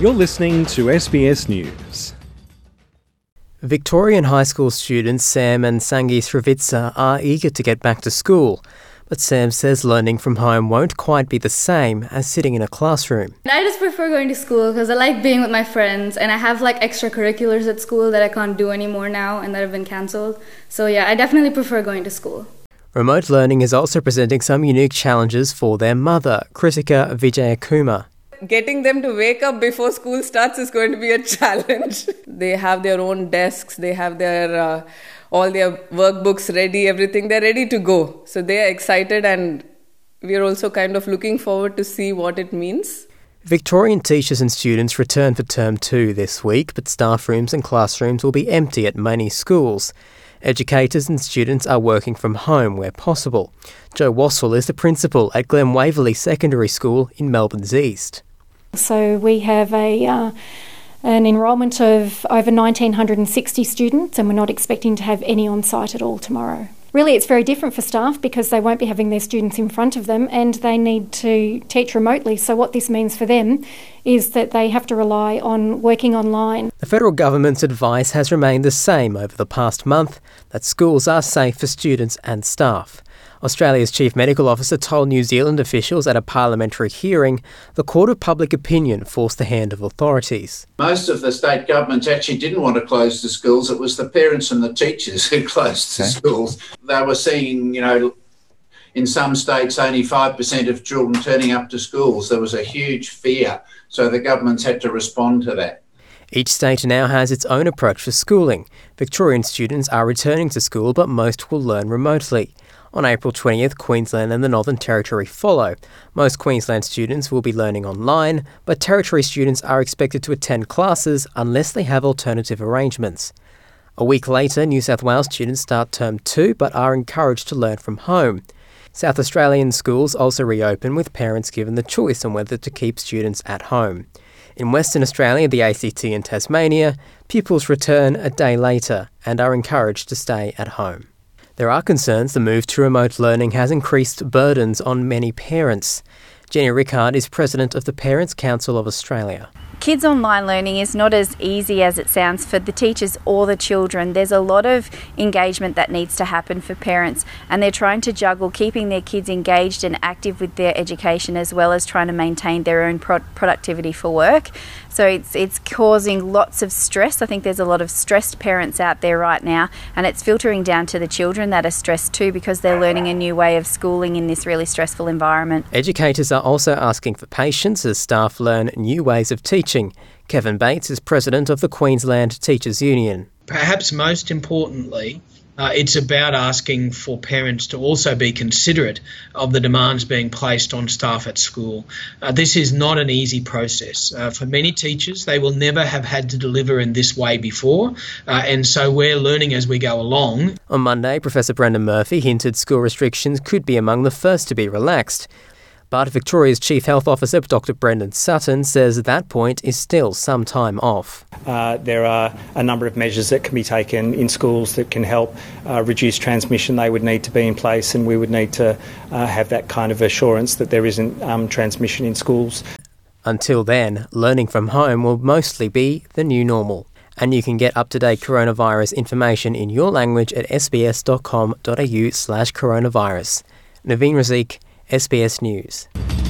You're listening to SBS News. Victorian high school students Sam and Sangi Srivatsa are eager to get back to school, but Sam says learning from home won't quite be the same as sitting in a classroom. I just prefer going to school because I like being with my friends, and I have extracurriculars at school that I can't do anymore now and that have been cancelled. So yeah, I definitely prefer going to school. Remote learning is also presenting some unique challenges for their mother, Kritika Vijayakumar. Getting them to wake up before school starts is going to be a challenge. They have their own desks, they have their all their workbooks ready, everything, they're ready to go. So they are excited, and we are also kind of looking forward to see what it means. Victorian teachers and students return for Term 2 this week, but staff rooms and classrooms will be empty at many schools. Educators and students are working from home where possible. Jo Wassel is the principal at Glen Waverley Secondary School in Melbourne's East. So we have an enrolment of over 1,960 students, and we're not expecting to have any on site at all tomorrow. Really, it's very different for staff because they won't be having their students in front of them and they need to teach remotely. So what this means for them is that they have to rely on working online. The federal government's advice has remained the same over the past month, that schools are safe for students and staff. Australia's Chief Medical Officer told New Zealand officials at a parliamentary hearing the Court of Public Opinion forced the hand of authorities. Most of the state governments actually didn't want to close the schools. It was the parents and the teachers who closed the schools. They were seeing, in some states only 5% of children turning up to schools. There was a huge fear, so the governments had to respond to that. Each state now has its own approach for schooling. Victorian students are returning to school, but most will learn remotely. On April 20th, Queensland and the Northern Territory follow. Most Queensland students will be learning online, but Territory students are expected to attend classes unless they have alternative arrangements. A week later, New South Wales students start Term 2 but are encouraged to learn from home. South Australian schools also reopen with parents given the choice on whether to keep students at home. In Western Australia, the ACT and Tasmania, pupils return a day later and are encouraged to stay at home. There are concerns the move to remote learning has increased burdens on many parents. Jenny Rickard is president of the Parents' Council of Australia. Kids online learning is not as easy as it sounds for the teachers or the children. There's a lot of engagement that needs to happen for parents, and they're trying to juggle keeping their kids engaged and active with their education as well as trying to maintain their own productivity for work. So it's causing lots of stress. I think there's a lot of stressed parents out there right now, and it's filtering down to the children that are stressed too because they're learning a new way of schooling in this really stressful environment. Educators are also asking for patience as staff learn new ways of teaching. Kevin Bates is president of the Queensland Teachers Union. Perhaps most importantly, it's about asking for parents to also be considerate of the demands being placed on staff at school. This is not an easy process. For many teachers, they will never have had to deliver in this way before, and so we're learning as we go along. On Monday, Professor Brendan Murphy hinted school restrictions could be among the first to be relaxed. But Victoria's Chief Health Officer, Dr Brendan Sutton, says that point is still some time off. There are a number of measures that can be taken in schools that can help reduce transmission. They would need to be in place, and we would need to have that kind of assurance that there isn't transmission in schools. Until then, learning from home will mostly be the new normal. And you can get up-to-date coronavirus information in your language at sbs.com.au/coronavirus. Naveen Razik, SBS News.